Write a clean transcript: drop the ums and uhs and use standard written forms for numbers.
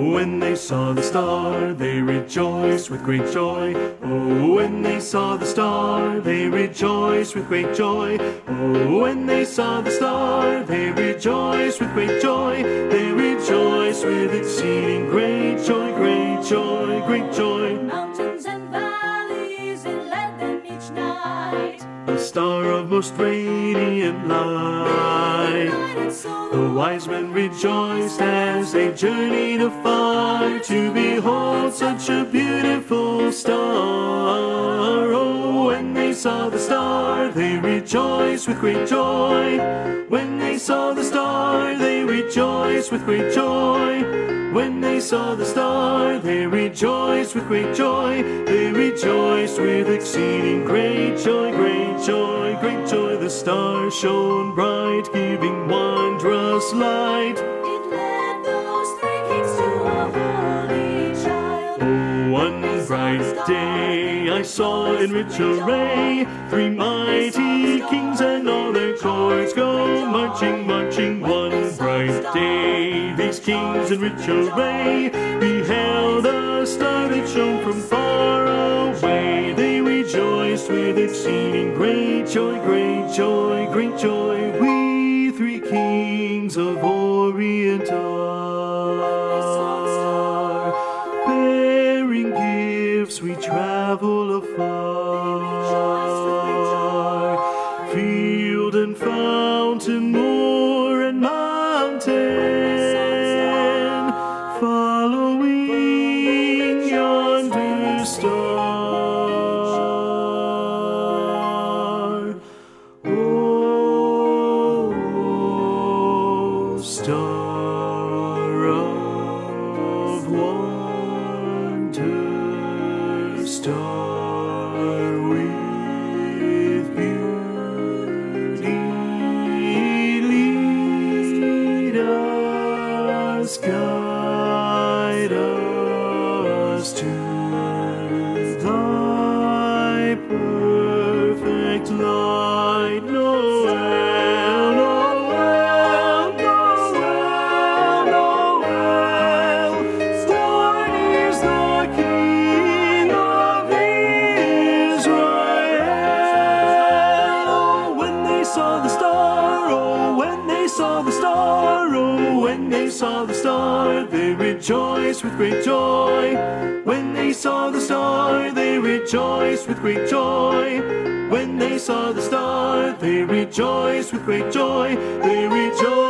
when they saw the star, they rejoiced with great joy. Oh, when they saw the star, they rejoiced with great joy. Oh, when they saw the star, they rejoiced with great joy. They rejoiced with exceeding great joy, great joy, great joy. Mountains and valleys, it led them each night. A star of most radiant light. The wise men rejoiced as they journeyed afar to behold such a beautiful star. Oh, when they saw the star, they rejoiced with great joy. When they saw the star, they rejoiced with great joy. When they saw the star, they rejoiced with great joy. They rejoiced with exceeding great joy, great joy, great joy. The star shone bright, giving wondrous light. It led those three kings to a holy child. Oh, one bright day I saw in rich array three mighty kings and all their courts go marching, marching. One bright day these kings in rich array beheld a star that shone from far away. They rejoiced with exceeding great joy, great joy, great joy. We three kings of Orient are, bearing gifts we travel afar. Field and fountain, moor and mountain, following yonder star. Oh, star of wonder, star with beauty, lead us, guide us to thy perfect light. Noel, Noel, Noel, Noel. Born is the King of Israel. Oh, when they saw the star, oh, when they saw the star, oh, when they saw the star, they rejoiced with great joy. When they saw the star, they rejoiced with great joy. When they saw the star, they rejoiced with great joy. They rejoiced.